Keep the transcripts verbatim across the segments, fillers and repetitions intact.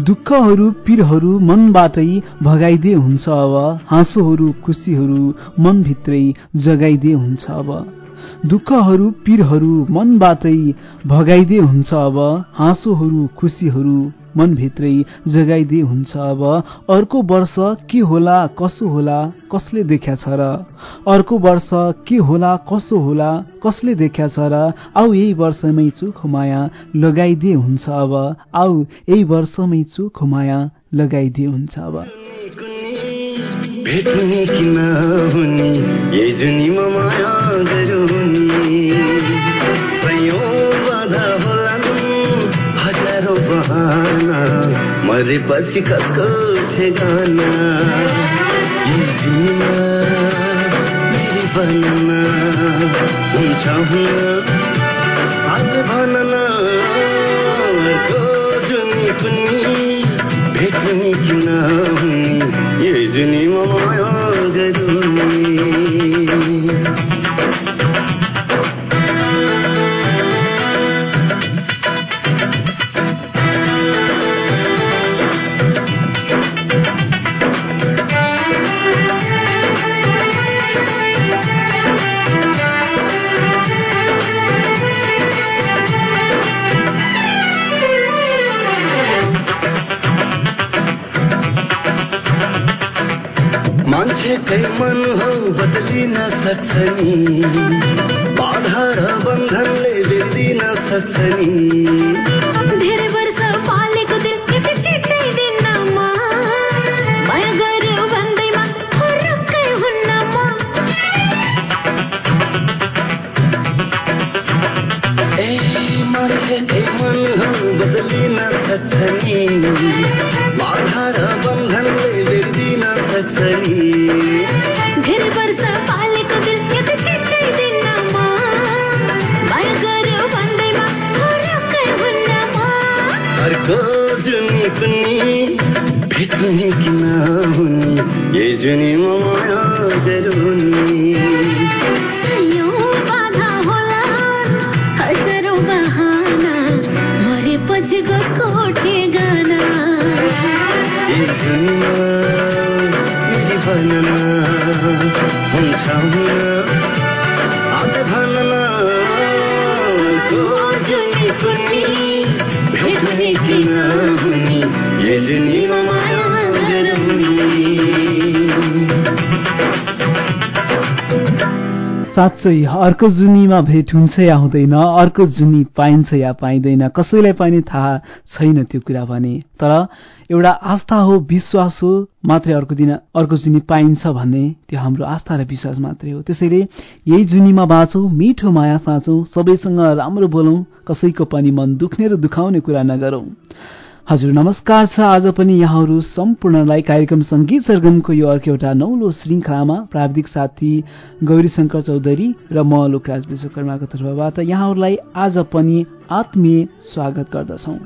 दुःखहरू पीरहरू मनबाटै भगाइदिए हुन्छ अब हाँसोहरू खुसीहरू मनभित्रै जगाइदिए हुन्छ अब दुःखहरू पीरहरू मनबाटै भगाइदिए हुन्छ अब हाँसोहरू खुसीहरू मनभित्रै जगाइदिए हुन्छ अब अर्को वर्ष के होला कसो होला कसले देख्या छ र अर्को वर्ष के होला कसो होला कसले देख्या छ र आऊ यही वर्षमै चोखो माया लगाइदिए हुन्छ अब आऊ यही वर्षमै चोखो माया लगाइदिए हुन्छ अब भेट्ने किन हुने यही जुनीमा माया गरुनी सयौं बाधा होलान् हजारौं बहाना मरेपछि कसको ठेगाना यही जुनीमा मेरी बनना हुन्छ हुन आज भनना अर्को जुनी कुनी भेट्ने किन हुने यही जुनीमा माया गरुनी मान्छेकै मन हो बदलिन सक्छ नि बाधा र बन्धनले बिर्दिन सक्छ नि धेरै वर्ष पालेको दिल यति छिट्टै दिनमा माया गर्यो भन्दैमा फरकै हुन्न म ए मान्छेकै मन हो बदलिन सक्छ नि बाधा र बन्धनले बिर्दिन सक्छ नि धेरै वर्ष पालेको दिल यति छिट्टै दिनमा माया गर्यो भन्दैमा फरकै हुन्न म अर्को जुनी कुनी भेट्ने किन हुने यही जुनीमा माया गरुनी सयौं बाधा होलान् हजारौं बहाना मरेपछि कसको ठेगाना यही जुनीमा मेरी बनना हुन्छ हुन आज भनना अर्को जुनी कुनी भेट्ने किन हुने यही जुनीमा माया गरुनी साँच्चै अर्को जुनीमा भेट हुन्छ या हुँदैन अर्को जुनी पाइन्छ या पाइँदैन कसैलाई पनि थाहा छैन त्यो कुरा भने तर एउटा आस्था हो विश्वास हो मात्रै अर्को दिन अर्को जुनी पाइन्छ भन्ने त्यो हाम्रो आस्था र विश्वास मात्रै हो त्यसैले यही जुनीमा बाँचौँ मिठो माया साँचौँ सबैसँग राम्रो बोलौँ कसैको पनि मन दुख्ने र दुखाउने कुरा नगरौँ हजुर नमस्कार छ आज पनि यहाँहरू सम्पूर्णलाई कार्यक्रम संगीत सरगमको यो अर्को एउटा नौलो श्रृङ्खलामा प्राविधिक साथी गौरी शंकर चौधरी र म लोकराज विश्वकर्माको तर्फबाट यहाँहरूलाई आज पनि आत्मीय स्वागत गर्दछौं।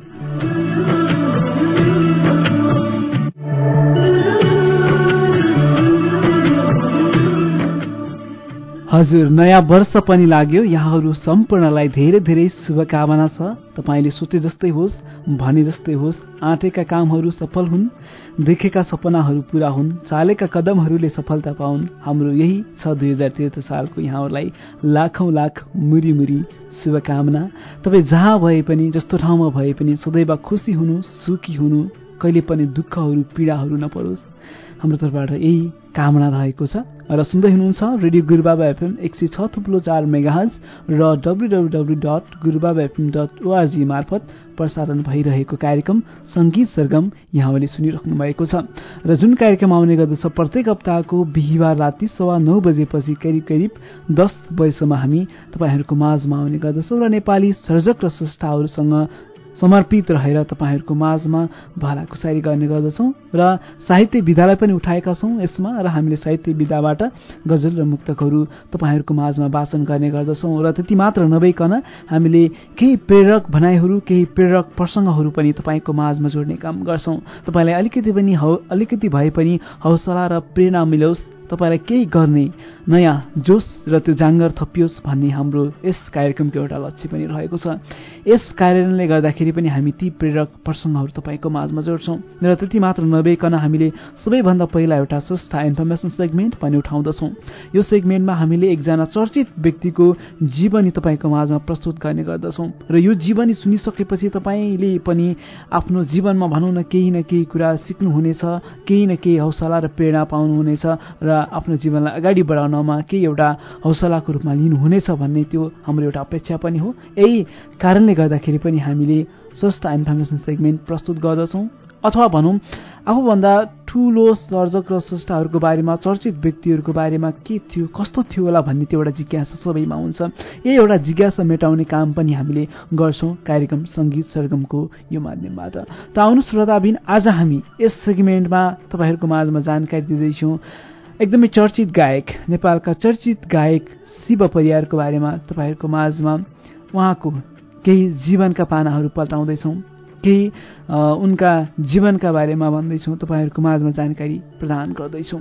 हजुर नयाँ वर्ष पनि लाग्यो यहाँहरू सम्पूर्णलाई धेरै धेरै शुभकामना छ तपाईले सोचे जस्तै होस् भने जस्तै होस् आँटेका कामहरू सफल हुन् देखेका सपनाहरू पूरा हुन् चालेका कदमहरूले सफलता पाउन् हाम्रो यही छ दुई हजार त्रिहत्तर सालको यहाँहरूलाई लाखौं लाख मुरी मुरी शुभकामना तपाईँ जहाँ भए पनि जस्तो ठाउँमा भए पनि सदैव खुसी हुनु सुखी हुनु कहिले पनि दुःखहरू पीडाहरू नपरोस् हाम्रो तर्फबाट यही कामना रहेको छ र सुन्दै हुनुहुन्छ रेडियो गुरुबाबा एफएम एक सय छ थुप्लो चार मेगाहर्ज र W W W dot Gurubaba FM dot ORG मार्फत प्रसारण भइरहेको कार्यक्रम संगीत सरगम यहाँले सुनिराख्नु भएको छ र जुन कार्यक्रम आउने गर्दछ प्रत्येक हप्ताको बिहिबार राति सवा नौ बजेपछि करिब करिब दस बजेसम्म हामी तपाईँहरूको माझमा आउने गर्दछौँ र नेपाली सर्जक र स्रष्टाहरूसँग समर्पित रहेर तपाईहरूको माझमा भलाकुसारी गर्ने गर्दछौँ र साहित्य विधालाई पनि उठाएका छौँ यसमा र हामीले साहित्य विधाबाट गजल र मुक्तकहरू तपाईहरूको माझमा वाचन गर्ने गर्दछौँ र त्यति मात्र नभइकन हामीले केही प्रेरक भनाइहरू केही प्रेरक प्रसङ्गहरू पनि तपाईँको माझमा जोड्ने काम गर्छौँ। तपाईँलाई अलिकति पनि अलिकति भए पनि हौसला र प्रेरणा मिलोस् तपाईँलाई केही गर्ने नयाँ जोस र त्यो जाँगर थपियोस् भन्ने हाम्रो यस कार्यक्रमको एउटा लक्ष्य पनि रहेको छ। यस कार्यान्वयनले गर्दाखेरि पनि हामी ती प्रेरक प्रसङ्गहरू तपाईँको माझमा जोड्छौँ र त्यति मात्र नभइकन हामीले सबैभन्दा पहिला एउटा संस्था इन्फर्मेसन सेगमेन्ट पनि उठाउँदछौँ। यो सेगमेन्टमा हामीले एकजना चर्चित व्यक्तिको जीवनी तपाईँको माझमा प्रस्तुत गर्ने गर्दछौँ र यो जीवनी सुनिसकेपछि तपाईँले पनि आफ्नो जीवनमा भनौँ न केही न केही कुरा सिक्नुहुनेछ, केही न केही हौसला र प्रेरणा पाउनुहुनेछ र आफ्नो जीवनलाई अगाडि बढाउनमा केही एउटा हौसलाको रूपमा लिनुहुनेछ भन्ने त्यो हाम्रो एउटा अपेक्षा पनि हो। यही कारणले गर्दाखेरि पनि हामीले संस्था इन्फर्मेसन सेगमेन्ट प्रस्तुत गर्दछौँ अथवा भनौँ आफूभन्दा ठुलो सर्जक र संस्थाहरूको बारेमा चर्चित व्यक्तिहरूको बारेमा के थियो कस्तो थियो होला भन्ने त्यो एउटा जिज्ञासा सबैमा हुन्छ। यही एउटा जिज्ञासा मेटाउने काम पनि हामीले गर्छौँ कार्यक्रम सङ्गीत सरगमको यो माध्यमबाट। त आउनु श्रोताबिन, आज हामी यस सेगमेन्टमा तपाईँहरूको माझमा जानकारी दिँदैछौँ एकदमै चर्चित गायक, नेपालका चर्चित गायक शिव परियारको बारेमा तपाईँहरूको माझमा उहाँको केही जीवनका पानाहरू पल्टाउँदैछौँ, केही उनका जीवनका बारेमा भन्दैछौँ, तपाईँहरूको माझमा जानकारी प्रदान गर्दैछौँ।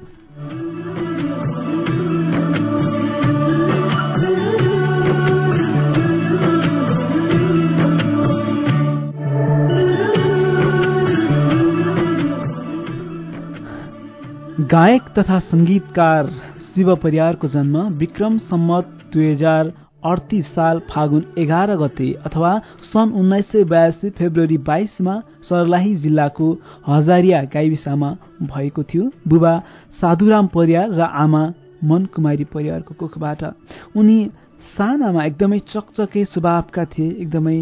गायक तथा सङ्गीतकार शिव परियारको जन्म विक्रम सम्मत दुई हजार अडतिस साल फागुन एघार गते अथवा सन् उन्नाइस सय बयासी फेब्रुअरी बाइसमा सर्लाही जिल्लाको हजारिया गाविसमा भएको थियो। बुबा साधुराम परियार र आमा मनकुमारी परियारको कोखबाट। उनी सानामा एकदमै चकचके स्वभावका थिए, एकदमै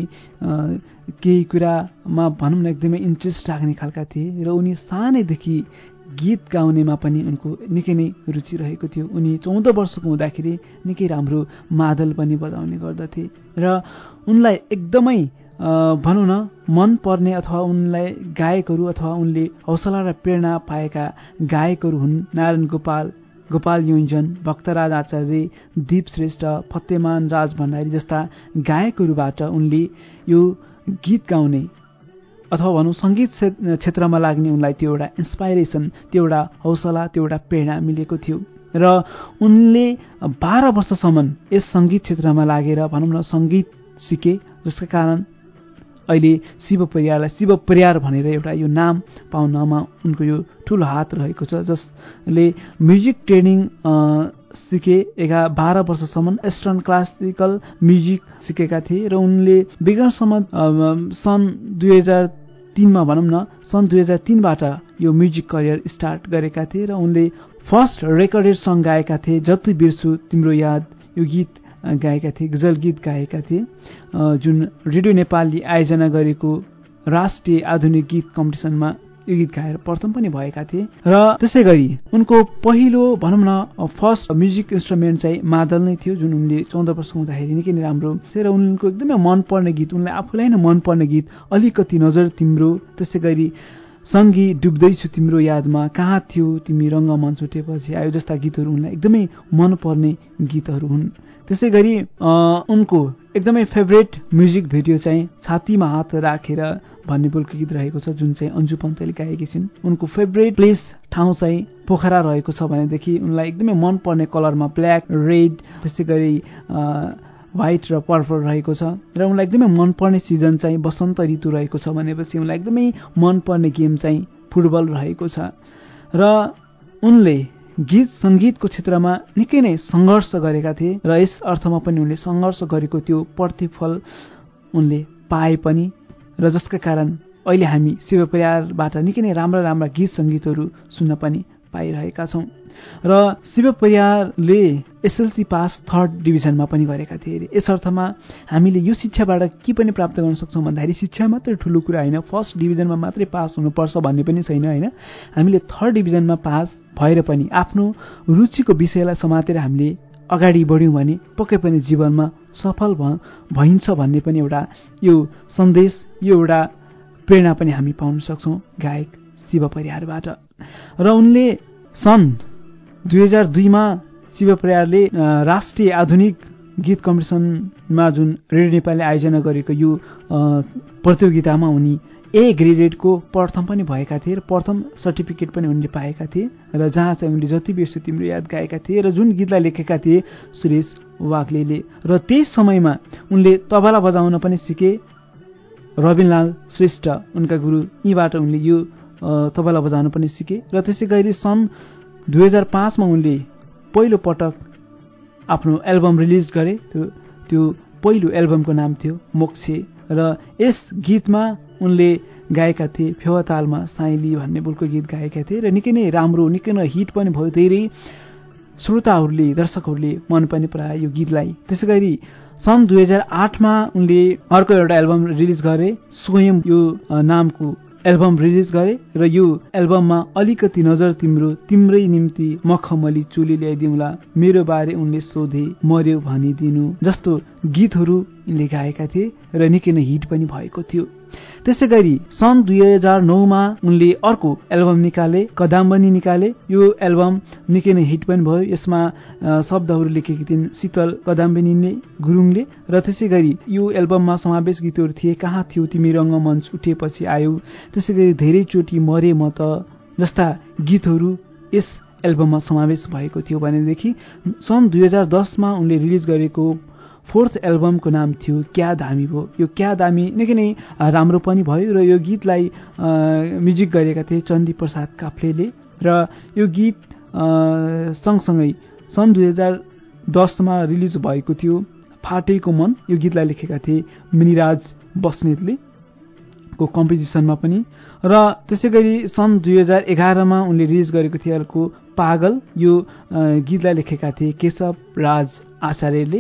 केही कुरामा भनौँ न एकदमै इन्ट्रेस्ट राख्ने खालका थिए र उनी सानैदेखि गीत गाउनेमा पनि उनको निकै नै रुचि रहेको थियो। उनी चौध वर्षको हुँदाखेरि निकै राम्रो मादल पनि बजाउने गर्दथे र उनलाई एकदमै भनौँ न मनपर्ने अथवा उनलाई गायकहरू अथवा उनले हौसला र प्रेरणा पाएका गायकहरू हुन् नारायण गोपाल, गोपाल योन्जन, भक्तराज आचार्य, दीप श्रेष्ठ, फतेमान राज भण्डारी जस्ता गायकहरूबाट उनले यो गीत गाउने अथवा भनौँ सङ्गीत क्षेत्रमा लाग्ने उनलाई त्यो एउटा इन्सपाइरेसन, त्यो एउटा हौसला, त्यो एउटा प्रेरणा मिलेको थियो र उनले बाह्र वर्षसम्म यस सङ्गीत क्षेत्रमा लागेर भनौँ न सङ्गीत सिके, जसका कारण अहिले शिव परियारलाई शिव परियार भनेर एउटा यो नाम पाउनमा उनको यो ठुलो हात रहेको छ, जसले म्युजिक ट्रेनिङ सिके। एघार बाह्र वर्षसम्म वेस्टर्न क्लासिकल म्युजिक सिकेका थिए र उनले विक्रमसम्म सन् दुई हजार तिनमा भनौँ न सन् दुई हजार तिनबाट यो म्युजिक करियर स्टार्ट गरेका थिए र उनले फर्स्ट रेकर्डेड सङ्ग गाएका थिए जति बिर्सु तिम्रो याद, यो गीत गाएका थिए, गजल गीत गाएका थिए जुन रेडियो नेपालले आयोजना गरेको राष्ट्रिय आधुनिक गीत कम्पिटिसनमा यो गीत गाएर प्रथम पनि भएका थिए। र त्यसै गरी उनको पहिलो भनौँ न फर्स्ट म्युजिक इन्स्ट्रुमेन्ट चाहिँ मादल नै थियो, जुन उनले चौध वर्षको हुँदाखेरि निकै नै राम्रो र उनको एकदमै मनपर्ने गीत, उनलाई आफूलाई नै मनपर्ने गीत अलिकति नजर तिम्रो, त्यसै गरी सङ्गी डुब्दैछु तिम्रो यादमा, कहाँ थियो तिमी रङ्गमञ्च उठेपछि आयो जस्ता गीतहरू उनलाई एकदमै मनपर्ने गीतहरू हुन्। त्यसै गरी उनको एकदमै फेभरेट म्युजिक भिडियो चाहिँ छातीमा हात राखेर भन्ने बोलको गीत रहेको छ, जुन चाहिँ अन्जु पन्तले गाएकी छिन्। उनको फेभरेट प्लेस ठाउँ चाहिँ पोखरा रहेको छ भनेदेखि उनलाई एकदमै मनपर्ने कलरमा ब्ल्याक, रेड, त्यसै गरी व्हाइट र पर्पल रहेको छ र उनलाई एकदमै मनपर्ने सिजन चाहिँ वसन्त ऋतु रहेको छ भनेपछि उनलाई एकदमै मनपर्ने गेम चाहिँ फुटबल रहेको छ र उनले गीत सङ्गीतको क्षेत्रमा निकै नै सङ्घर्ष गरेका थिए र यस अर्थमा पनि उनले सङ्घर्ष गरेको त्यो प्रतिफल उनले पाए पनि र जसका कारण अहिले हामी शिव परियारबाट निकै नै राम्रा राम्रा गीत सङ्गीतहरू सुन्न पनि पाइरहेका छौँ। र शिव परियारले एसएलसी पास थर्ड डिभिजनमा पनि गरेका थिए अरे। यस अर्थमा हामीले यो शिक्षाबाट के पनि प्राप्त गर्न सक्छौँ भन्दाखेरि शिक्षा मात्रै ठुलो कुरा होइन, फर्स्ट डिभिजनमा मात्रै पास हुनुपर्छ भन्ने पनि छैन होइन। हामीले थर्ड डिभिजनमा पास भएर पनि आफ्नो रुचिको विषयलाई समातेर हामीले अगाडि बढ्यौँ भने पक्कै पनि जीवनमा सफल भइन्छ भन्ने पनि एउटा यो सन्देश, यो एउटा प्रेरणा पनि हामी पाउन सक्छौँ गायक शिव परियारबाट। र उनले सन् दुई हजार दुईमा शिव परियारले राष्ट्रिय आधुनिक गीत कम्पिटिसनमा जुन रेडियो नेपालले आयोजना गरेको यो प्रतियोगितामा उनी ए ग्रेडेडको प्रथम पनि भएका थिए र प्रथम सर्टिफिकेट पनि उनले पाएका थिए र जहाँ चाहिँ उनले जति बेसु तिम्रो याद गाएका थिए र जुन गीतलाई लेखेका थिए सुरेश वाग्लेले। र त्यस समयमा उनले तबला बजाउन पनि सिके। रविनलाल श्रेष्ठ उनका गुरु, यीबाट उनले यो तबला बजाउन पनि सिके। र त्यसै गरी सन् दुई हजार पाँचमा उनले पहिलो पटक आफ्नो एल्बम रिलिज गरे। त्यो त्यो पहिलो एल्बमको नाम थियो मोक्षे र यस गीतमा उनले गाएका थिए फेवातालमा साइली भन्ने बोलको गीत गाएका थिए र निकै नै राम्रो, निकै नै हिट पनि भयो। धेरै श्रोताहरूले, दर्शकहरूले मन पनि पराए यो गीतलाई। त्यसै गरी सन् दुई हजार आठमा उनले अर्को एउटा एल्बम रिलिज गरे, स्वयं यो नामको एल्बम रिलिज गरे र यो एल्बममा अलिकति नजर तिम्रो, तिम्रै निम्ति मखमली चोली ल्याइदिउँला, मेरो बारे उनले सोधे, मर्यो भनिदिनु जस्तो गीतहरू यिनले गाएका थिए र निकै नै हिट पनि भएको थियो। त्यसै गरी सन् दुई हजार नौमा उनले अर्को एल्बम निकाले, कदाम्बनी निकाले। यो एल्बम निकै नै हिट पनि भयो। यसमा शब्दहरू लेखेकी थिइन् शीतल कदाम्बनीले गुरुङले र त्यसै गरी यो एल्बममा समावेश गीतहरू थिए कहाँ थियो तिमी रङ्गमञ्च उठेपछि आयो, त्यसै गरी धेरैचोटि मरे म त जस्ता गीतहरू यस एल्बममा समावेश भएको थियो। भनेदेखि सन् दुई हजार दसमा उनले रिलिज गरेको फोर्थ एल्बमको नाम थियो क्या दामी भयो। यो क्या दामी निकै नै राम्रो पनि भयो र यो गीतलाई म्युजिक गरेका थिए चन्दी प्रसाद काफ्लेले र यो गीत सँगसँगै सन् दुई हजार दसमा रिलिज भएको थियो फाटेको मन। यो गीतलाई लेखेका थिए मिनिराज बस्नेतले को कम्पोजिसनमा पनि। र त्यसै गरी सन् दुई हजार एघारमा उनले रिलिज गरेको थियो अर्को पागल। यो गीतलाई लेखेका थिए केशव राज आचार्यले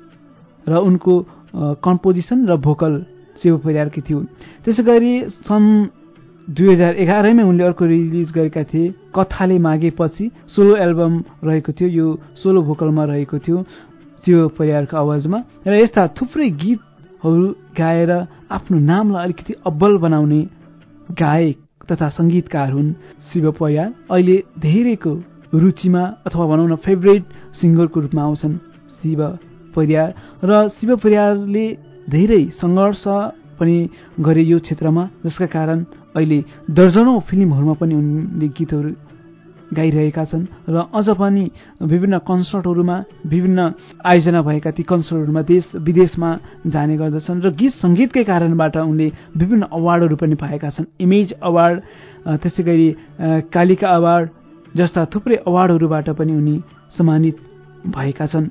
र उनको कम्पोजिसन र भोकल शिव परियारकी थियो। त्यसै गरी सन् दुई हजार एघारमै उनले अर्को रिलिज गरेका थिए कथाले मागेपछि, सोलो एल्बम रहेको थियो। यो सोलो भोकलमा रहेको थियो शिव परियारको आवाजमा। र यस्ता थुप्रै गीतहरू गाएर आफ्नो नामलाई अलिकति अब्बल बनाउने गायक तथा सङ्गीतकार हुन् शिव परियार। अहिले धेरैको रुचिमा अथवा भनौँ न फेभरेट सिङ्गरको रूपमा आउँछन् शिव परियार। र शिव परियारले धेरै सङ्घर्ष पनि गरे यो क्षेत्रमा, जसका कारण अहिले दर्जनौं फिल्महरूमा पनि उनले गीतहरू गाइरहेका छन् र अझ पनि विभिन्न कन्सर्टहरूमा, विभिन्न आयोजना भएका ती कन्सर्टहरूमा देश विदेशमा जाने गर्दछन् र गीत सङ्गीतकै कारणबाट उनले विभिन्न अवार्डहरू पनि पाएका छन्। इमेज अवार्ड, त्यसै गरी कालिका अवार्ड जस्ता थुप्रै अवार्डहरूबाट पनि उनी सम्मानित भएका छन्।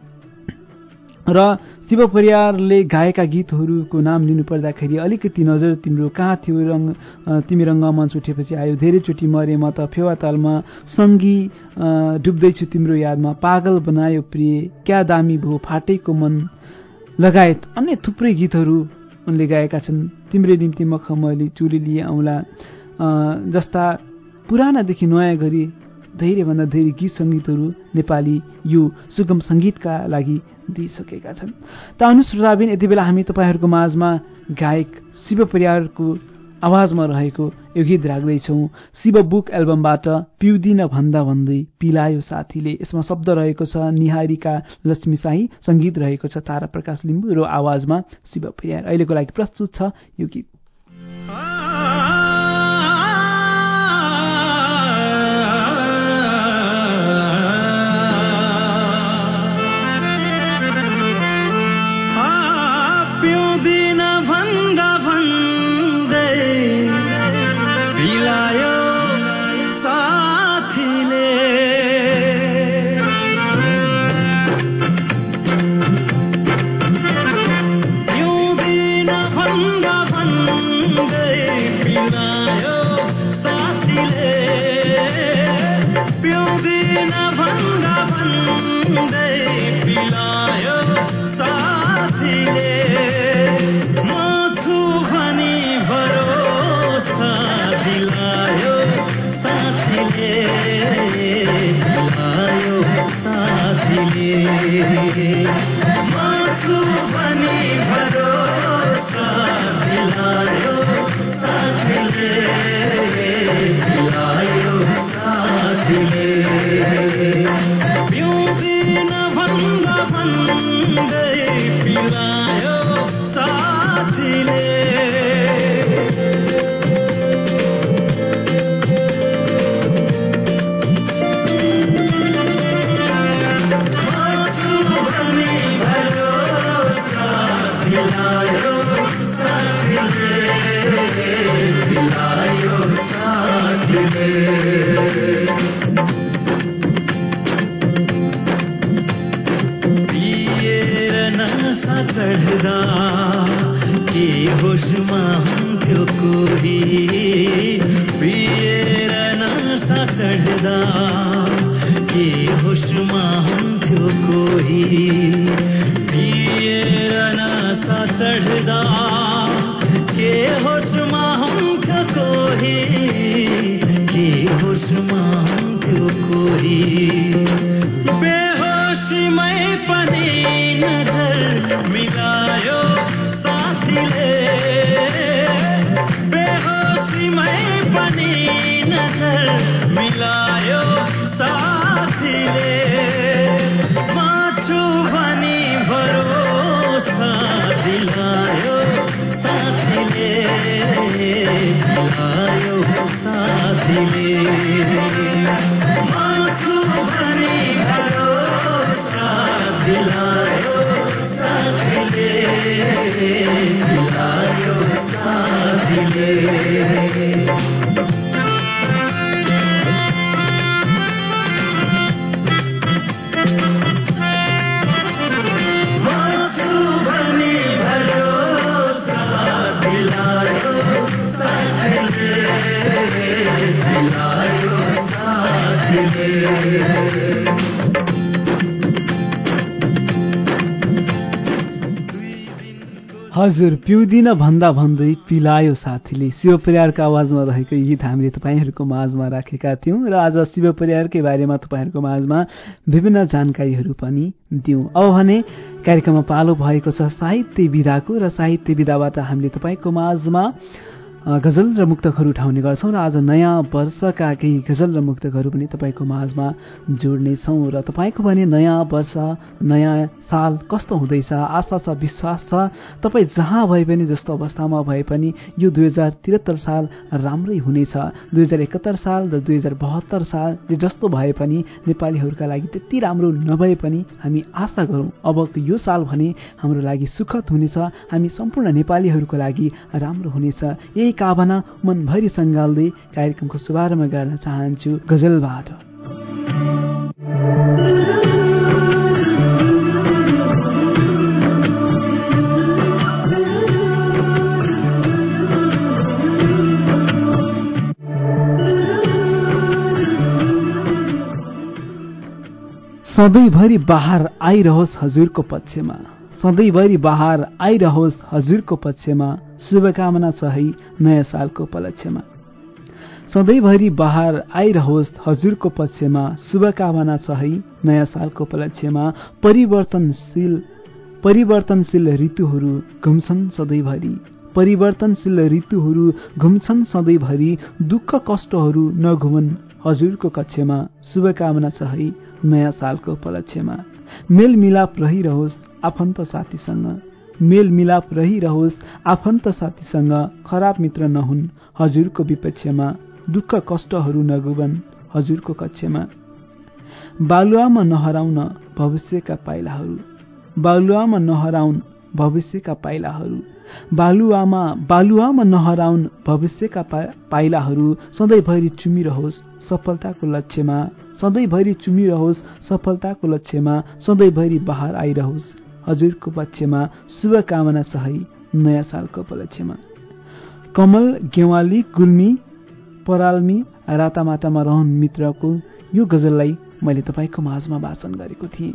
र शिव परियारले गाएका गीतहरूको नाम लिनुपर्दाखेरि अलिकति नजर तिम्रो, कहाँ थियो रङ्ग तिमी रङ्गमञ्च उठेपछि आयो, धेरैचोटि मरे म त फेवातालमा, सङ्गी डुब्दैछु तिम्रो यादमा, पागल बनायो प्रिय, क्या दामी भो, फाटेको मन लगायत अन्य थुप्रै गीतहरू उनले गाएका छन्। तिम्रै निम्ति मखमली चोली लिए आउँला जस्ता पुरानादेखि नयाँ गरी धेरैभन्दा धेरै गीत सङ्गीतहरू नेपाली यो सुगम सङ्गीतका लागि दिइसकेका छन्। त अनुश्रोताबिन यति बेला हामी तपाईँहरूको माझमा गायक शिव परियारको आवाजमा रहेको यो गीत राख्दैछौँ शिव बुक एल्बमबाट पिउदिन भन्दा भन्दै पिलायो साथीले। यसमा शब्द रहेको छ निहारिका लक्ष्मी शाही, सङ्गीत रहेको छ तारा प्रकाश लिम्बू र आवाजमा शिव परियार। अहिलेको लागि प्रस्तुत छ यो गीत। Hey कोही पिएर नसा चढ्दा के होसमा हुन्थ्यो कोही पिएर नसा चढ्दा के होसमा हुन्थ्यो कोही के होसमा हुन्थ्यो कोही बेहोसीमै पनि नजर मिलायो साथीले बेहोसीमै पनि नजर मिलायो साथीले माछु भनी भरोसा दिलायो साथीले दिलायो साथीले माछु भनी भरोसा दिलायो साथीले दिलायो साथीले हजुर पिउदिन भन्दा भन्दै पिलायो साथीले शिव परियारको आवाजमा रहेको गीत हामीले तपाईँहरूको माझमा राखेका थियौँ र आज शिव परियारकै बारेमा तपाईँहरूको माझमा विभिन्न जानकारीहरू पनि दियौँ। अब भने कार्यक्रममा पालो भएको छ साहित्य विधाको र साहित्य विधाबाट हामीले तपाईँको माझमा गजल र मुक्तकहरू उठाउने गर्छौँ र आज नयाँ वर्षका केही गजल र मुक्तकहरू पनि तपाईँको माझमा जोड्नेछौँ र तपाईँको भने नयाँ वर्ष नयाँ साल कस्तो हुँदैछ, आशा छ विश्वास छ तपाईँ जहाँ भए पनि जस्तो अवस्थामा भए पनि यो दुई हजार त्रिहत्तर साल राम्रै हुनेछ। दुई हजार एकहत्तर साल र दुई हजार बहत्तर साल जे जस्तो भए पनि नेपालीहरूका लागि त्यति राम्रो नभए पनि हामी आशा गरौँ अबको यो साल भने हाम्रो लागि सुखद हुनेछ, हामी सम्पूर्ण नेपालीहरूको लागि राम्रो हुनेछ। यही कामना मनभरि सङ्गाल्दै कार्यक्रमको शुभारम्भ गर्न चाहन्छु गजलबाट। सधैँभरि बहार आइरहोस् हजुरको पक्षमा, सधैँभरि बहार आइरहोस् हजुरको पक्षमा, शुभकामना छ है नयाँ सालको उपलक्ष्यमा। सधैँभरि बहार आइरहोस् हजुरको पक्षमा, शुभकामना छ है नयाँ सालको उपलक्ष्यमा। परिवर्तनशील परिवर्तनशील ऋतुहरू घुम्छन् सधैँभरि, परिवर्तनशील ऋतुहरू घुम्छन् सधैँभरि, दुःख कष्टहरू नघुमन् हजुरको कक्षमा, शुभकामना छ है नयाँ सालको उपलक्ष्यमा। मेलमिलाप रहिरहोस् आफन्त साथीसँग, मेलमिलाप रहिरहोस् आफन्त साथीसँग, खराब मित्र नहुन् हजुरको विपक्षमा, दुःख कष्टहरू नगुबन् हजुरको कक्षमा। बालुवामा नहराउन भविष्यका पाइलाहरू, बालुवामा नहराउन भविष्यका पाइलाहरू, बालुवामा बालुवामा नहराउन भविष्यका पाइलाहरू, सधैँभरि चुमिरहोस् सफलताको लक्ष्यमा, सधैँभरि चुमिरहोस् सफलताको लक्ष्यमा, सधैँभरि बहार आइरहोस् हजुरको पक्षमा, शुभकामना छ है नयाँ सालको उपलक्ष्यमा। कमल गेवाली गुल्मी पराल्मी रातामाटामा रहन मित्रको यो गजललाई मैले तपाईँको माझमा वाचन गरेको थिएँ।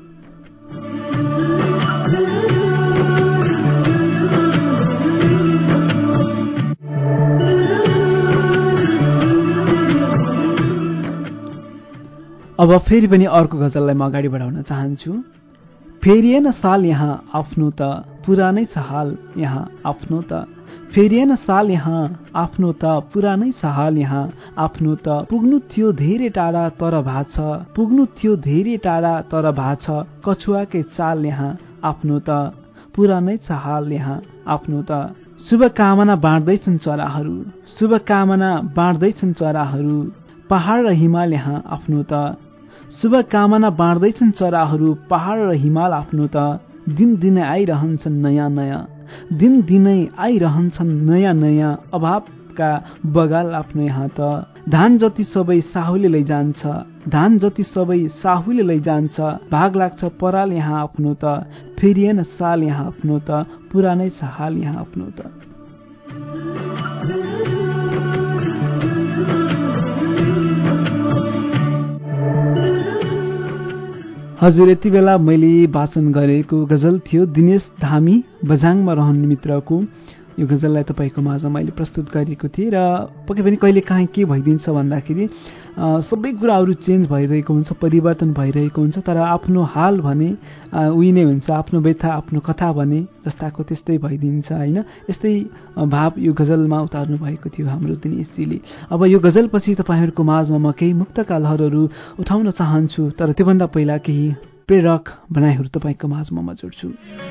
अब फेरि पनि अर्को गजललाई म अगाडि बढाउन चाहन्छु। फेरिएन साल यहाँ आफ्नो त पुरानै छ हाल यहाँ आफ्नो त, फेरिएन साल यहाँ आफ्नो त पुरानै छ हाल यहाँ आफ्नो त, पुग्नु थियो धेरै टाढा तर भा छ, पुग्नु थियो धेरै टाढा तर भा छ, कछुवाकै चाल यहाँ आफ्नो त पुरानै छ हाल यहाँ आफ्नो त। शुभकामना बाँड्दैछन् चराहरू, शुभकामना बाँड्दैछन् चराहरू, पहाड र हिमाल यहाँ आफ्नो त, शुभकामना बाँड्दैछन् चराहरू, पहाड र हिमाल आफ्नो त। दिन दिनै आइरहन्छन् नयाँ नयाँ, दिन दिनै आइरहन्छन् नयाँ नयाँ, अभावका बगाल आफ्नो यहाँ त। धान जति सबै साहुले लैजान्छ, धान जति सबै साहुले लैजान्छ, भाग लाग्छ पराल यहाँ आफ्नो त, फेरिएन साल यहाँ आफ्नो त, पुरानै छ हाल यहाँ आफ्नो त। हजुर, यति बेला मैले वाचन गरेको गजल थियो दिनेश धामी बझाङमा रहने मित्रको। यो गजललाई तपाईँको माझमा मैले प्रस्तुत गरेको थिएँ र पक्कै पनि कहिले काहीँ के भइदिन्छ भन्दाखेरि सबै कुराहरू चेन्ज भइरहेको हुन्छ, परिवर्तन भइरहेको हुन्छ, तर आफ्नो हाल भने उही नै हुन्छ, आफ्नो व्यथा आफ्नो कथा भने जस्ताको त्यस्तै भइदिन्छ होइन। यस्तै भाव यो गजलमा उतार्नु भएको थियो हाम्रो दिनेशजीले। अब यो गजलपछि तपाईँहरूको माझमा म केही मुक्तका लहरहरू उठाउन चाहन्छु, तर त्योभन्दा पहिला केही प्रेरक भनाइहरू तपाईँको माझमा म जोड्छु।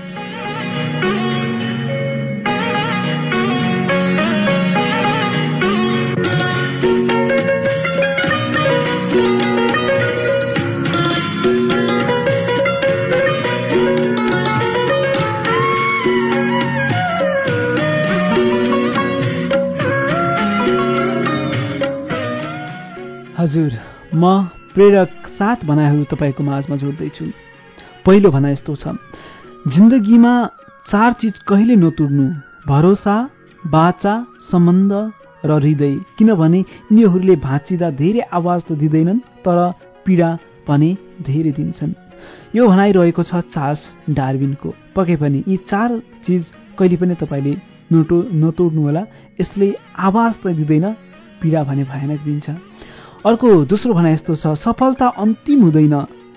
हजुर, म प्रेरक सात भनाइहरू तपाईँको माझमा जोड्दैछु। पहिलो भनाइ यस्तो छ, जिन्दगीमा चार चिज कहिले नतुर्नु, भरोसा, बाचा, सम्बन्ध र हृदय, किनभने यिनीहरूले भाँचिँदा धेरै आवाज त दिँदैनन् तर पीडा भने धेरै दिन्छन्। यो भनाइ रहेको छ चार्ल्स डार्विनको। पक्कै पनि यी चार चिज कहिले पनि तपाईँले नटो नतोड्नु होला। यसले आवाज त दिँदैन, पीडा भने भयानक दिन्छ। अर्को दोस्रो भनाइ यस्तो छ, सफलता अन्तिम हुँदैन,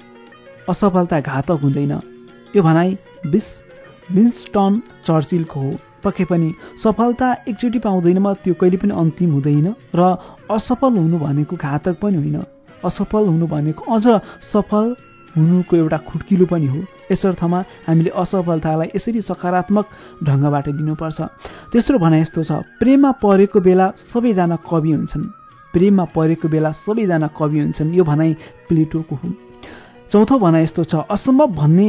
असफलता घातक हुँदैन। यो भनाइ विस विन्स्टन चर्चिलको हो। पक्कै पनि सफलता एकचोटि पाउँदैनमा त्यो कहिले पनि अन्तिम हुँदैन र असफल हुनु भनेको घातक पनि होइन। असफल हुनु भनेको अझ सफल हुनुको एउटा खुड्किलो पनि हो। यस अर्थमा हामीले असफलतालाई यसरी सकारात्मक ढङ्गबाट लिनुपर्छ। तेस्रो भनाइ यस्तो छ, प्रेममा परेको बेला सबैजना कवि हुन्छन्। प्रेममा परेको बेला सबैजना कवि हुन्छन्। यो भनाइ प्लेटोको हो। चौथो भनाइ यस्तो छ, असम्भव भन्ने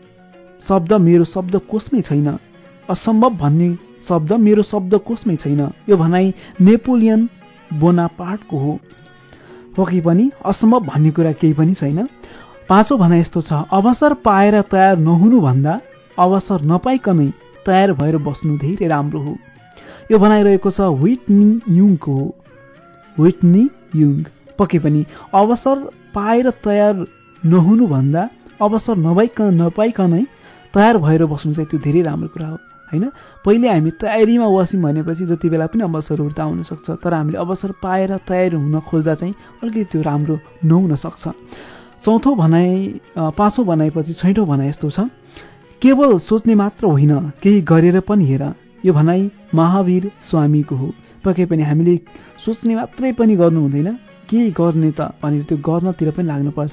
शब्द मेरो शब्दकोशमै छैन। असम्भव भन्ने शब्द मेरो शब्दकोशमै छैन। यो भनाइ नेपोलियन बोनापार्टको हो। पक्कै पनि असम्भव भन्ने कुरा केही पनि छैन। पाँचौँ भनाइ यस्तो छ, अवसर पाएर तयार नहुनु भन्दा अवसर नपाइकनै तयार भएर बस्नु धेरै राम्रो हो। यो भनाइ रहेको छ व्हिटनी युङको हो। Whitney Young. पक्कै पनि अवसर पाएर तयार नहुनु भन्दा अवसर नपाइकन नपाइकनै तयार भएर बस्नु चाहिँ त्यो धेरै राम्रो कुरा हो होइन। पहिले हामी तयारीमा बस्यौँ भनेपछि जति बेला पनि अवसरहरू त आउन सक्छ, तर हामीले अवसर पाएर तयार हुन खोज्दा चाहिँ अलिकति त्यो राम्रो नहुन सक्छ। चौथो भनाइ पाँचौँ भनाइपछि छैठौँ भनाइ यस्तो छ, केवल सोच्ने मात्र होइन केही गरेर पनि हेर। यो भनाइ महावीर स्वामीको हो। पक्कै पनि हामीले सोच्ने मात्रै पनि गर्नु हुँदैन, केही गर्ने त भनेर त्यो गर्नतिर पनि लाग्नुपर्छ।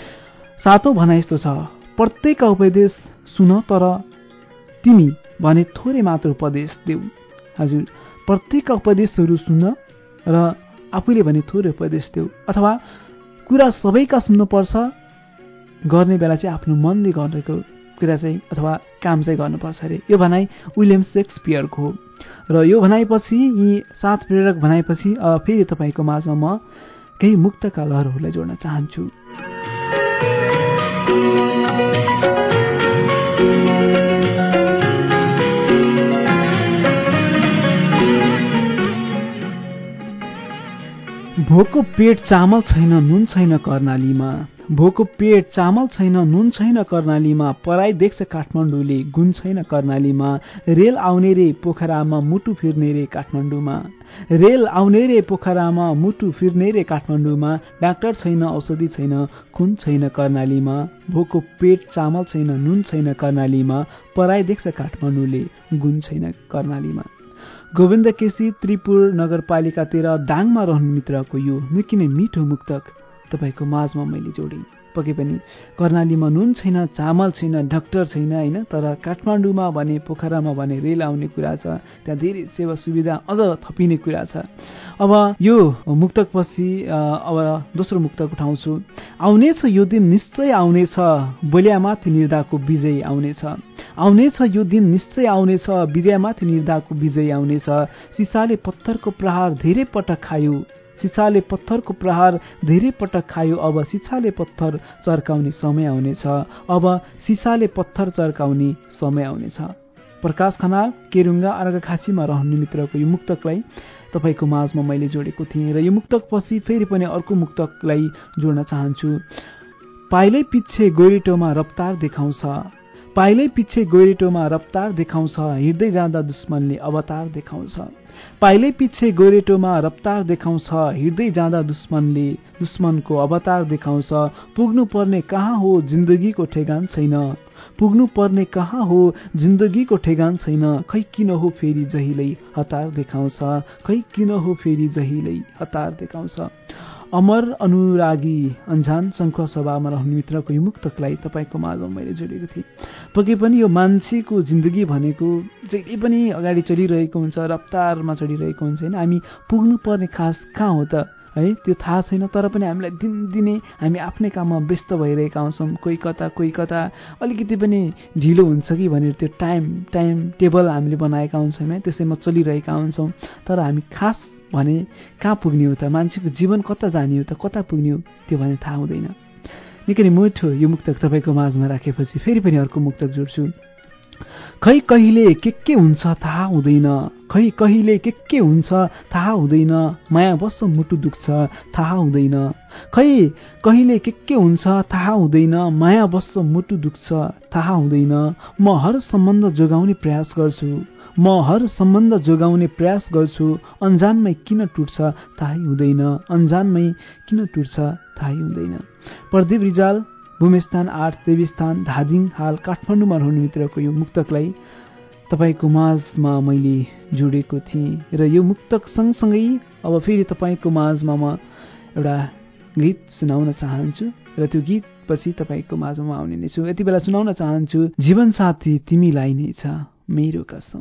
सातौँ भनाइ यस्तो छ, प्रत्येक उपदेश सुन तर तिमी भने थोरै मात्र उपदेश देऊ। हजुर, प्रत्येक उपदेशहरू सुन र आफूले भने थोरै उपदेश देऊ, अथवा कुरा सबैका सुन्नुपर्छ, गर्ने बेला चाहिँ आफ्नो मनले गरेको कुरा चाहिँ अथवा काम चाहिँ गर्नुपर्छ अरे। यो भनाइ विलियम शेक्सपियरको हो। र यो भनाइपछि यी सात प्रेरक भनाइपछि फेरि तपाईँको माझमा म केही मुक्तका लहरहरूलाई जोड्न चाहन्छु। भोको पेट चामल छैन नुन छैन कर्णालीमा, भोको पेट चामल छैन नुन छैन कर्णालीमा, पराई देख्छ काठमाडौँले गुण छैन कर्णालीमा, रेल आउने रे पोखरामा मुटु फिर्ने रे काठमाडौँमा, रेल आउने रे पोखरामा मुटु फिर्ने रे काठमाडौँमा, डाक्टर छैन औषधि छैन खुन छैन कर्णालीमा, भोको पेट चामल छैन नुन छैन कर्णालीमा, पराई देख्छ काठमाडौँले गुण छैन कर्णालीमा। गोविन्द केसी त्रिपुर नगरपालिका तेह्र दाङमा रहनु मित्रको यो निकै नै मिठो मुक्तक तपाईँको माझमा मैले जोडेँ। पक्कै पनि कर्णालीमा नुन छैन, चामल छैन, डाक्टर छैन होइन, तर काठमाडौँमा भने पोखरामा भने रेल आउने कुरा छ, त्यहाँ धेरै सेवा सुविधा अझ थपिने कुरा छ। अब यो मुक्तकपछि अब दोस्रो मुक्तक उठाउँछु। आउनेछ यो दिन निश्चय आउनेछ, बलियामाथि निर्धाको विजय आउनेछ। आउनेछ यो दिन निश्चय आउनेछ, विजयमाथि निर्धाको विजय आउनेछ। सिसाले पत्थरको प्रहार धेरै पटक खायो, सिसाले पत्थरको प्रहार धेरै पटक खायो, अब सिसाले पत्थर चर्काउने समय आउनेछ, अब सिसाले पत्थर चर्काउने समय आउनेछ। प्रकाश खनाल केरुङ्गा अर्घाखाँचीमा रहने मित्रको यो मुक्तकलाई तपाईँको माझमा मैले जोडेको थिएँ र यो मुक्तक पछि फेरि पनि अर्को मुक्तकलाई जोड्न चाहन्छु। पाइलै पिच्छे गोरेटोमा रफ्तार देखाउँछ पाइलै पिच्छे गोरेटोमा रफ्तार देखाउँछ हिँड्दै जाँदा दुश्मनले अवतार देखाउँछ पाइलै पिच्छे गोरेटोमा रफ्तार देखाउँछ हिँड्दै जाँदा दुश्मनले दुश्मनको अवतार देखाउँछ पुग्नु पर्ने कहाँ हो जिन्दगीको ठेगान छैन पुग्नु पर्ने कहाँ हो जिन्दगीको ठेगान छैन खै किन हो फेरि जहिल्यै हतार देखाउँछ खै किन हो फेरि जहिल्यै हतार देखाउँछ। अमर अनुरागी अन्जान शङ्खुवा सभामा रहने मित्रको यो मुक्तकलाई तपाईँको माझमा मैले जोडेको थिएँ। पक्कै पनि यो मान्छेको जिन्दगी भनेको जहिले पनि अगाडि चलिरहेको हुन्छ रफ्तारमा चलिरहेको हुन्छ होइन। हामी पुग्नुपर्ने खास कहाँ हो त है त्यो थाहा छैन तर पनि हामीलाई दिनदिनै हामी आफ्नै काममा व्यस्त भइरहेका हुन्छौँ। कोही कता कोही कता अलिकति पनि ढिलो हुन्छ कि भनेर त्यो टाइम टाइम टेबल हामीले बनाएका हुन्छौँ है त्यसैमा चलिरहेका हुन्छौँ तर हामी खास भने कहाँ पुग्ने हो त मान्छेको जीवन कता जाने हो त कता पुग्ने हो त्यो भने थाहा हुँदैन। निकै नै मिठो यो मुक्तक तपाईँको माझमा राखेपछि फेरि पनि अर्को मुक्तक जोड्छु। खै कहिले के के हुन्छ थाहा हुँदैन खै कहिले के के हुन्छ थाहा हुँदैन माया बस्छ मुटु दुख्छ थाहा हुँदैन खै कहिले के के हुन्छ थाहा हुँदैन माया बस्छ मुटु दुख्छ थाहा हुँदैन म हर सम्बन्ध जोगाउने प्रयास गर्छु म हर सम्बन्ध जोगाउने प्रयास गर्छु अन्जानमै किन टुट्छ थाहै हुँदैन अन्जानमै किन टुट्छ थाहै हुँदैन। प्रदीप रिजाल भूमिस्थान आठ देवीस्थान धादिङ हाल काठमाडौँमा रहने मित्रको यो मुक्तकलाई तपाईँको माझमा मैले जोडेको थिएँ र यो मुक्तक सँगसँगै अब फेरि तपाईँको माझमा म एउटा गीत सुनाउन चाहन्छु र त्यो गीत पछि तपाईँको माझमा आउने नै छु। यति बेला सुनाउन चाहन्छु जीवन साथी तिमीलाई नै छ मेरो कसम।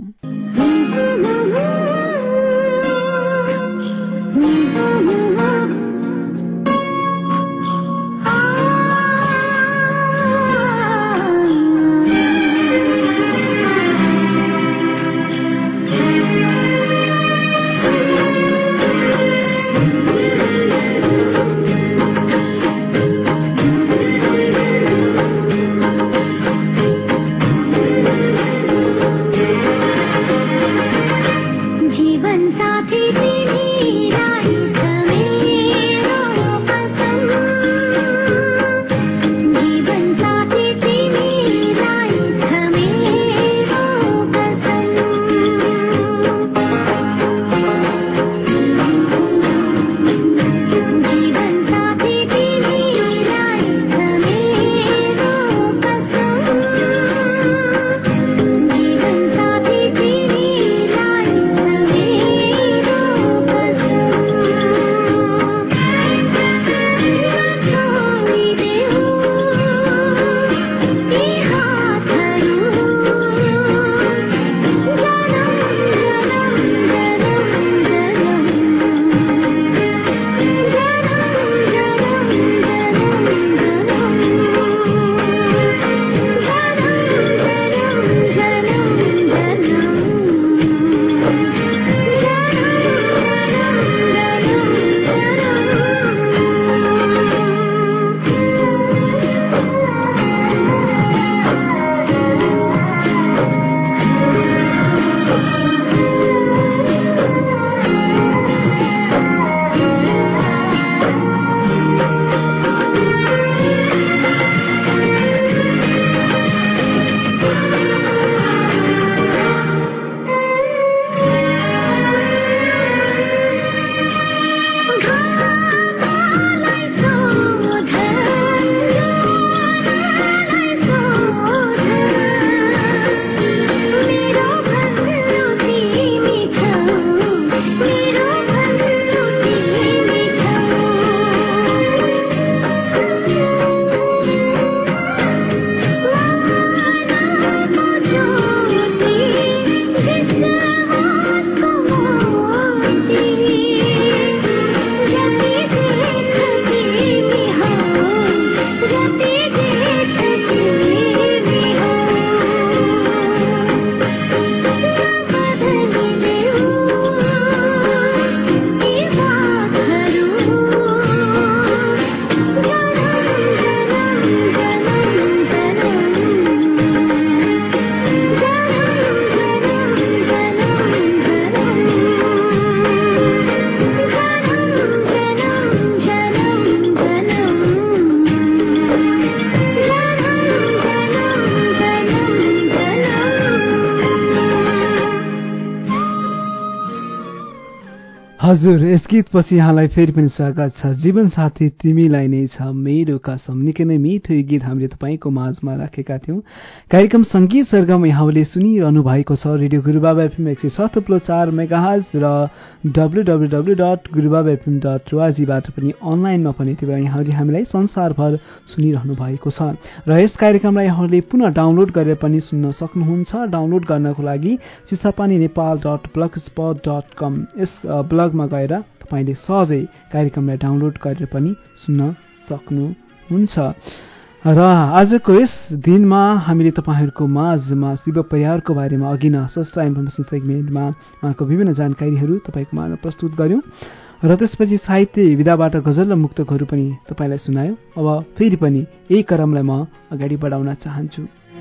हजुर, यस गीतपछि यहाँलाई फेरि पनि स्वागत छ। जीवन साथी तिमीलाई नै छ मेरो कसम, निकै नै मिठो यो गीत हामीले तपाईँको माझमा राखेका थियौँ। कार्यक्रम सङ्गीत सरगम यहाँले सुनिरहनु भएको छ रेडियो गुरुबाबा एफएम एक सय सात थुप्रो चार मेगाहर्ज र W W W dot Gurubaba FM dot ओआरजीबाट पनि अनलाइनमा पनि त्यही यहाँले हामीलाई संसारभर सुनिरहनु भएको छ र यस कार्यक्रमलाई यहाँले पुनः डाउनलोड गरेर पनि सुन्न सक्नुहुन्छ। डाउनलोड गर्नको लागि Chisapani Nepal dot blogspot dot com यस ब्लगमा गएर तपाईँले सहजै कार्यक्रमलाई डाउनलोड गरेर पनि सुन्न सक्नुहुन्छ। र आजको यस दिनमा हामीले तपाईँहरूको माझमा शिव परिवारको बारेमा अघि न सस्ता इन्फर्मेसन सेगमेन्टमा उहाँको विभिन्न जानकारीहरू तपाईँको माझमा प्रस्तुत गर्यौँ र त्यसपछि साहित्य विधाबाट गजल र मुक्तकहरू पनि तपाईँलाई सुनायो। अब फेरि पनि यही क्रमलाई म अगाडि बढाउन चाहन्छु।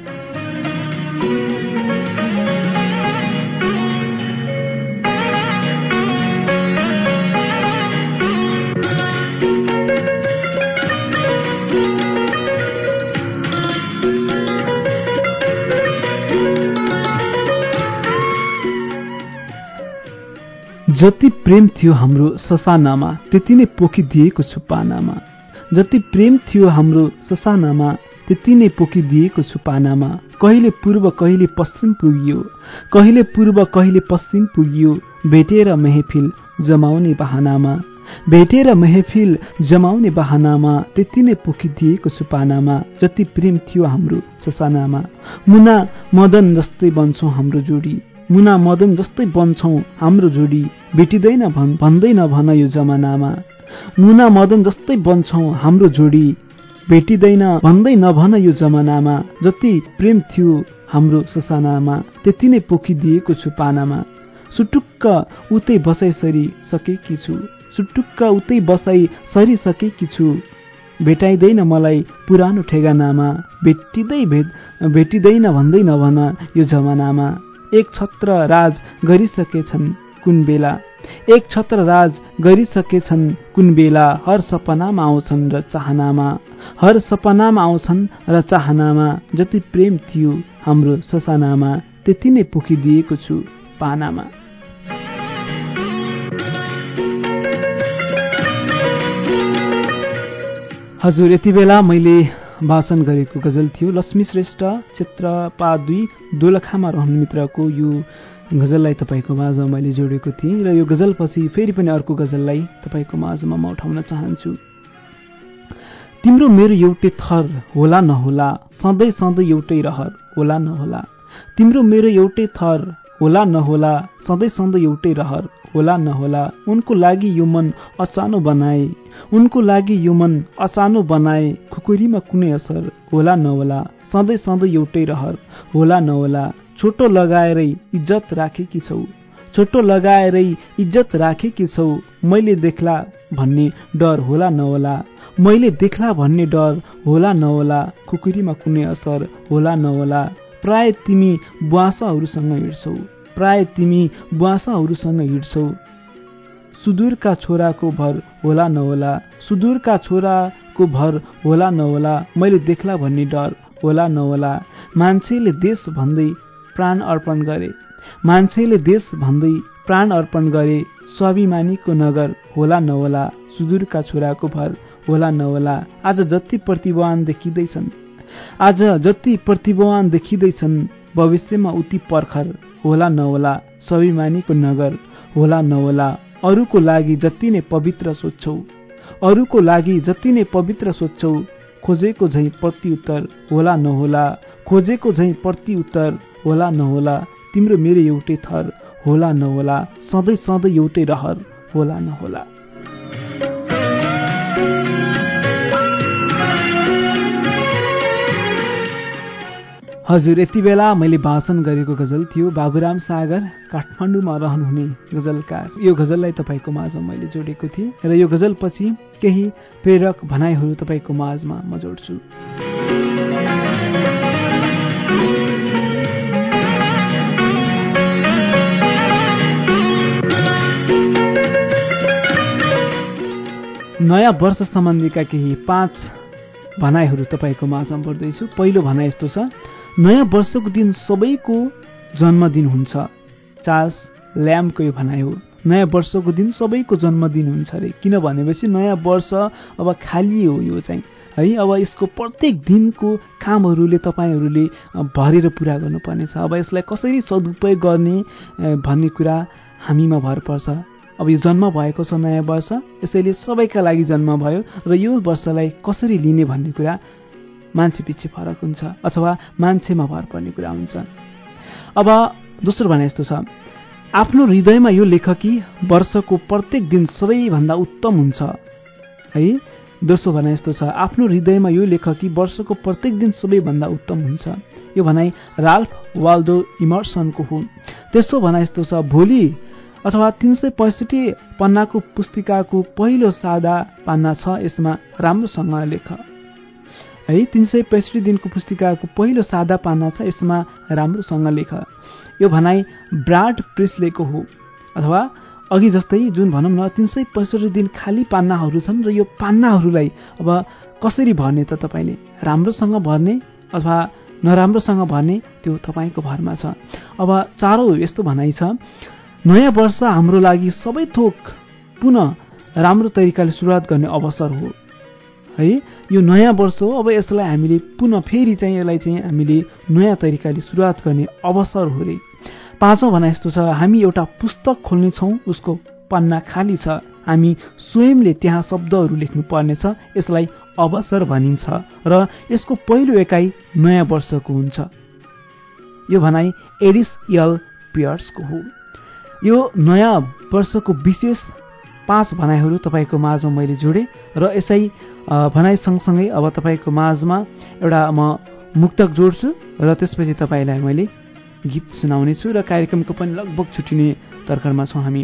जति प्रेम थियो हाम्रो ससानामा त्यति नै पोखिदिएको छु पानामा। जति प्रेम थियो हाम्रो ससानामा त्यति नै पोखिदिएको छु पानामा। कहिले पूर्व कहिले पश्चिम पुगियो, कहिले पूर्व कहिले पश्चिम पुगियो, भेटेर महफिल जमाउने बहानामा। भेटेर महफिल जमाउने बहानामा त्यति नै पोखिदिएको छु पानामा। जति प्रेम थियो हाम्रो ससानामा। मुना मदन जस्तै बन्छौँ हाम्रो जोडी, मुना मदन जस्तै बन्छौँ हाम्रो जोडी, भेटिँदैन भन् भन्दैन भन यो जमानामा। मुना मदन जस्तै बन्छौँ हाम्रो जोडी, भेटिँदैन भन्दै नभन यो जमानामा। जति प्रेम थियो हाम्रो ससानामा त्यति नै पोखिदिएको छु पानामा। सुटुक्क उतै बसाइ सरी सकेकी छु, सुटुक्क उतै बसाइ सरी सकेकी छु, भेटाइँदैन मलाई पुरानो ठेगानामा। भेटिँदै भेट भेटिँदैन भन्दै नभन यो जमानामा। एक छत्र राज गरिसकेछन् कुन बेला, एक छत्र राज गरिसकेछन् कुन बेला, हर सपनामा आउँछन् र चाहनामा, हर सपनामा आउँछन् र चाहनामा। जति प्रेम थियो हाम्रो ससानामा त्यति नै पोखिदिएको छु पानामा। हजुर, यति बेला मैले वाचन गरेको गजल थियो लक्ष्मी श्रेष्ठ क्षेत्रपा दुई दोलखामा रहनु मित्रको यो गजललाई तपाईँको माझमा मैले जोडेको थिएँ र यो गजलपछि फेरि पनि अर्को गजललाई तपाईँको माझमा म उठाउन चाहन्छु। तिम्रो मेरो एउटै थर होला नहोला, सधैँ सधैँ एउटै रहर होला नहोला। तिम्रो मेरो एउटै थर होला नहोला, सधैँ सधैँ एउटै रहर होला नहोला। उनको लागि यो मन अचानो बनाए, उनको लागि यो मन अचानो बनाए, खुकुरीमा कुनै असर होला नहोला। सधैँ सधैँ एउटै रहर होला नहोला। छोटो लगाएरै इज्जत राखेकी छौ, छोटो लगाएरै इज्जत राखेकी छौ, मैले देख्ला भन्ने डर होला नहोला। मैले देख्ला भन्ने डर होला नहोला। खुकुरीमा कुनै असर होला नहोला। प्राय तिमी बुवासाहरूसँग हिँड्छौ, प्राय तिमी बुवासाहरूसँग हिँड्छौ, सुदूरका छोराको भर होला नहोला। सुदूरका छोराको भर होला नहोला। मैले देख्ला भन्ने डर होला नहोला। मान्छेले देश भन्दै प्राण अर्पण गरे, मान्छेले देश भन्दै प्राण अर्पण गरे, स्वाभिमानीको नगर होला नहोला। सुदूरका छोराको भर होला नहोला। आज जति प्रतिभावान देखिँदैछन्, आज जति प्रतिभावान देखिँदैछन्, भविष्यमा उति पर्खर होला नहोला। स्वाभिमानीको नगर होला नहोला। अरूको लागि जति नै पवित्र सोच्छौ, अरूको लागि जति नै पवित्र सोच्छौ, खोजेको झैँ प्रत्युत्तर होला नहोला। खोजेको झैँ प्रत्युत्तर होला नहोला। तिम्रो मेरो एउटै थर होला नहोला। सधैँ सधैँ एउटै रहर होला नहोला। हजुर, यति बेला मैले वाचन गरेको गजल थियो बाबुराम सागर काठमाडौँमा रहनुहुने गजलकार। यो गजललाई तपाईँको माझमा मैले जोडेको थिएँ र यो गजलपछि केही प्रेरक भनाइहरू तपाईँको माझमा म जोड्छु। नयाँ वर्ष सम्बन्धीका केही पाँच भनाइहरू तपाईँको माझमा पढ्दैछु। पहिलो भनाइ यस्तो छ, नयाँ वर्षको दिन सबैको जन्मदिन हुन्छ। चार्ल्स ल्याम्बको यो भनाइ हो। नयाँ वर्षको दिन सबैको जन्मदिन हुन्छ अरे। किन भनेपछि नयाँ वर्ष अब खाली हो यो चाहिँ है। अब यसको प्रत्येक दिनको कामहरूले तपाईँहरूले भरेर पुरा गर्नुपर्नेछ। अब यसलाई कसरी सदुपयोग गर्ने भन्ने कुरा हामीमा भर पर्छ। अब यो जन्म भएको छ नयाँ वर्ष, यसैले सबैका लागि जन्म भयो र यो वर्षलाई कसरी लिने भन्ने कुरा मान्छे पछि फरक हुन्छ अथवा मान्छेमा भर पर्ने कुरा हुन्छ। अब दोस्रो भने यस्तो छ, आफ्नो हृदयमा यो लेख कि वर्षको प्रत्येक दिन सबैभन्दा उत्तम हुन्छ है। दोस्रो भनाइ यस्तो छ, आफ्नो हृदयमा यो लेख कि वर्षको प्रत्येक दिन सबैभन्दा उत्तम हुन्छ। यो भनाइ राल्फ वाल्डो इमर्सनको हो। तेस्रो भनाइ यस्तो छ, भोलि अथवा तीन सय पैँसठी पन्नाको पुस्तिकाको पहिलो सादा पान्ना छ, यसमा राम्रोसँग लेख है। तीन सय पैँसठी दिनको पुस्तिकाको पहिलो सादा पान्ना छ, यसमा राम्रोसँग लेख। यो भनाइ ब्राड प्रिस्लेको हो। अथवा अघि जस्तै जुन भनौँ न तीन सय पैँसठी दिन खाली पान्नाहरू छन् र यो पान्नाहरूलाई अब कसरी भर्ने त तपाईँले, राम्रोसँग भर्ने अथवा नराम्रोसँग भर्ने त्यो तपाईँको भरमा छ। अब चारौँ यस्तो भनाइ छ, नयाँ वर्ष हाम्रो लागि सबै थोक पुनः राम्रो तरिकाले सुरुवात गर्ने अवसर हो है। यो नयाँ वर्ष हो, अब यसलाई हामीले पुनः फेरि चाहिँ यसलाई चाहिँ हामीले नयाँ तरिकाले सुरुवात गर्ने अवसर हो रे। पाँचौँ भनाइ यस्तो छ, हामी एउटा पुस्तक खोल्नेछौँ, उसको पन्ना खाली छ, हामी स्वयंले त्यहाँ शब्दहरू लेख्नु पर्नेछ, यसलाई अवसर भनिन्छ र यसको पहिलो एकाइ नयाँ वर्षको हुन्छ। यो भनाइ एडिस एल पियर्सको हो। यो नयाँ वर्षको विशेष पाँच भनाइहरू तपाईँको माझमा मैले जोडेँ र यसै भनाइ सँगसँगै अब तपाईँको माझमा एउटा म मुक्तक जोड्छु र त्यसपछि तपाईँलाई मैले गीत सुनाउनेछु र कार्यक्रमको पनि लगभग छुट्टिने तर्खरमा छौँ हामी।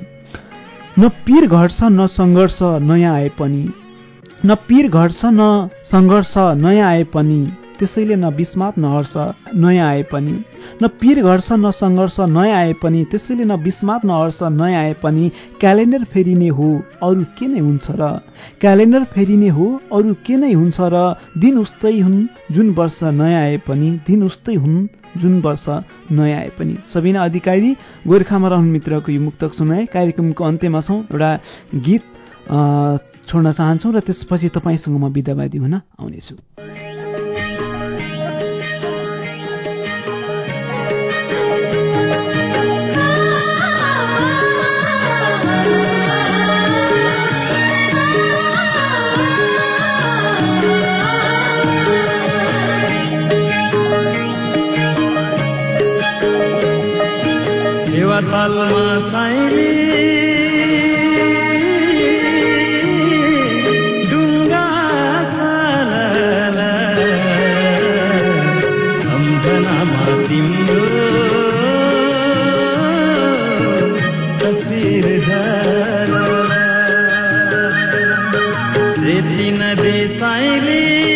न पीर घट्छ न सङ्घर्ष नयाँ आए पनि, न पीर घट्छ न सङ्घर्ष नयाँ आए पनि, त्यसैले न विस्मात न हर्ष नयाँ आए पनि, न पीर घट्छ न सङ्घर्ष नयाँ आए पनि, त्यसैले न विस्मात न हर्ष नयाँ आए पनि, क्यालेन्डर फेरिने हो अरू के नै हुन्छ र, क्यालेन्डर फेरिने हो अरू के नै हुन्छ र, दिन उस्तै हुन् जुन वर्ष नयाँ आए पनि, दिन उस्तै हुन् जुन वर्ष नयाँ आए पनि। सबिना अधिकारी गोर्खामा रहनु मित्रको यो मुक्तक सुनाए। कार्यक्रमको अन्त्यमा छौँ, एउटा गीत छोड्न चाहन्छौँ र त्यसपछि तपाईँसँग म बिदावादी हुन आउनेछु। तालमा साइली डुङ्गा साला सम्झनामा तिम्रो तस्बिर झाला रेती नदी साइली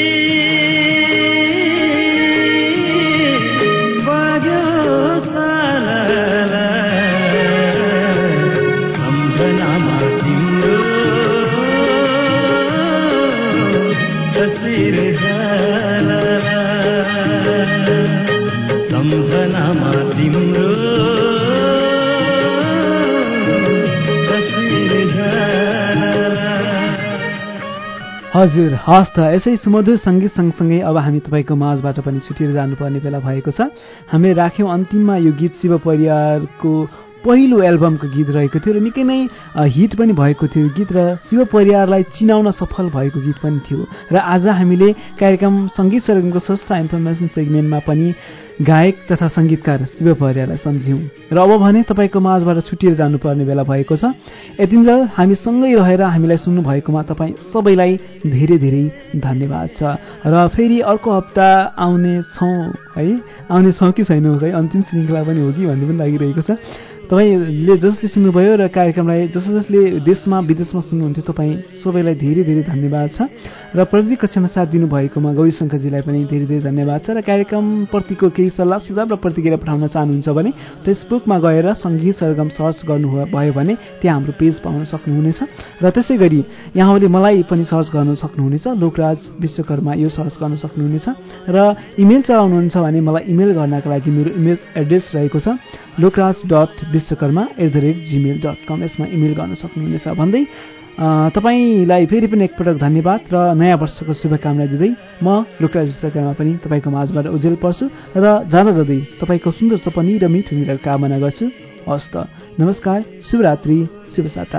हजुर हस् त। यसै सुमधुर सङ्गीत सँगसँगै अब हामी तपाईँको माझबाट पनि छुटेर जानुपर्ने बेला भएको छ। हामीले राख्यौँ अन्तिममा यो गीत शिव परिवारको पहिलो एल्बमको गीत रहेको थियो र निकै नै हिट पनि भएको थियो गीत र शिव परिवारलाई चिनाउन सफल भएको गीत पनि थियो। र आज हामीले कार्यक्रम सङ्गीत सरगमको संस्था इन्फर्मेसन सेगमेन्टमा पनि गायक तथा सङ्गीतकार शिव परिवारलाई सम्झ्यौँ र अब भने तपाईँको माझबाट छुटिएर जानुपर्ने बेला भएको छ। यतिन्जेल हामी सँगै रहेर हामीलाई सुन्नु भएकोमा तपाईँ सबैलाई धेरै धेरै धन्यवाद छ र फेरि अर्को हप्ता आउने छौँ है, आउने छौँ कि छैनौँ है, अन्तिम श्रृङ्खला पनि हो कि भन्ने पनि लागिरहेको छ। तपाईँले जसले सुन्नुभयो र कार्यक्रमलाई जस जसले देशमा विदेशमा सुन्नुहुन्थ्यो तपाईँ सबैलाई धेरै धेरै धन्यवाद छ र प्रविधि कक्षामा साथ दिनुभएकोमा गौरी शङ्करजीलाई पनि धेरै धेरै धन्यवाद छ। र कार्यक्रमप्रतिको केही सल्लाह सुझाव र प्रतिक्रिया पठाउन चाहनुहुन्छ भने फेसबुकमा गएर सङ्गीत सरगम सर्च गर्नुभयो भने त्यहाँ हाम्रो पेज पाउन सक्नुहुनेछ र त्यसै गरी यहाँले मलाई पनि सर्च गर्न सक्नुहुनेछ, लोकराज विश्वकर्मा यो सर्च गर्न सक्नुहुनेछ र इमेल चलाउनुहुन्छ भने मलाई इमेल गर्नका लागि मेरो इमेल एड्रेस रहेको छ Lokraj dot Vishwakarma at the rate Gmail dot com यसमा इमेल गर्न सक्नुहुनेछ भन्दै तपाईँलाई फेरि पनि एकपटक धन्यवाद र नयाँ वर्षको शुभकामना दिँदै म लोकराज विश्वकर्मा पनि तपाईँको माझबाट उजेल पर्छु र जाँदा जाँदै तपाईँको सुन्दर सपनी र मिठो मिठो कामना गर्छु। हस् त, नमस्कार, शुभरात्रि, शुभ साता।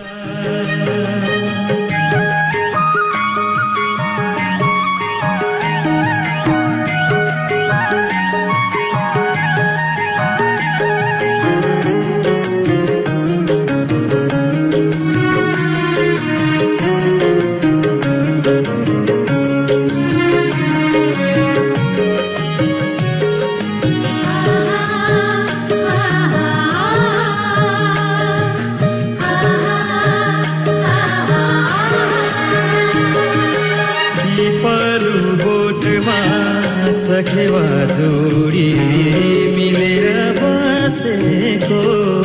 सखेवा जोडी मिलेर बसेको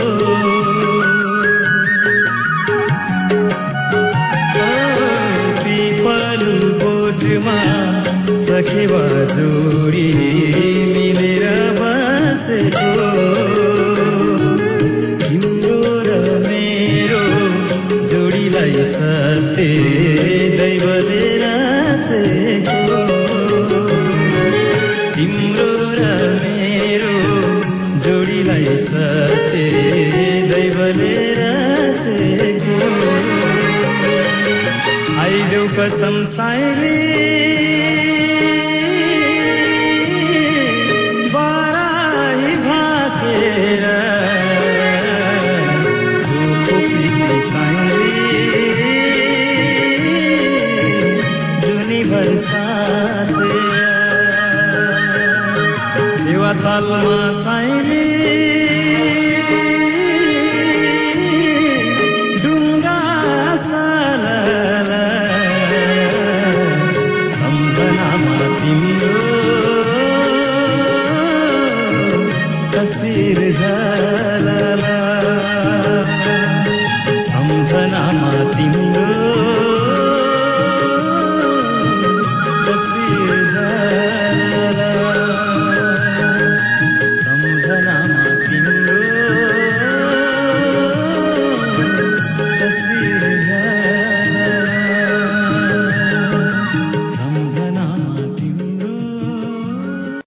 पिपल बोटमा सखेवा जोडी मिलेर बसेको तिम्रो र मेरो जोडीलाई सत्य दैवले राखेको तिम्रो र मेरो जोडीलाई सत्य दैवले राखेको आइदेऊ कसम साइली